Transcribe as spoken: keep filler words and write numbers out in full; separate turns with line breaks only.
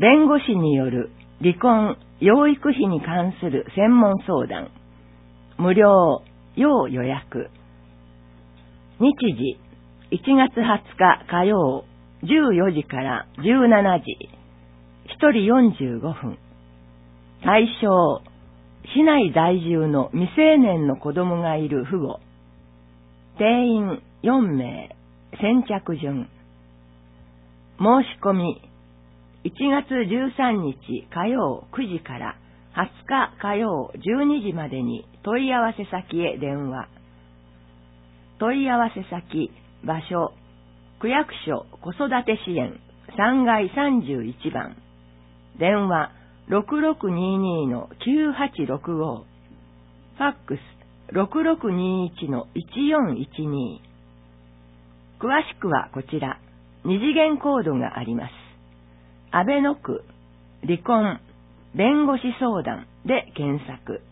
弁護士による離婚、養育費に関する専門相談。無料、要予約。日時、いちがつはつか火曜、じゅうよじからじゅうしちじ。ひとりよんじゅうごふん。対象、市内在住の未成年の子供がいる父母。定員よんめい、先着順。申し込み、いちがつじゅうさんにち火曜くじからはつか火曜じゅうにじまでに問い合わせ先へ電話。問い合わせ先、場所、区役所子育て支援さんがいさんじゅういちばん。電話ろくろくにーにーのきゅうはちろくご。ファックスろくろくにーいちのいちよんいちにー。詳しくはこちら、二次元コードがあります。阿倍野区離婚弁護士相談で検索。